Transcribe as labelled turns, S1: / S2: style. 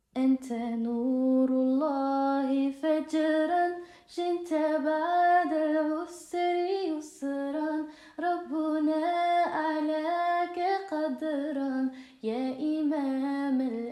S1: أنت نور الله فجرا، جئت بعد العسر يسرا، ربنا أعلاك قدرا يا إمام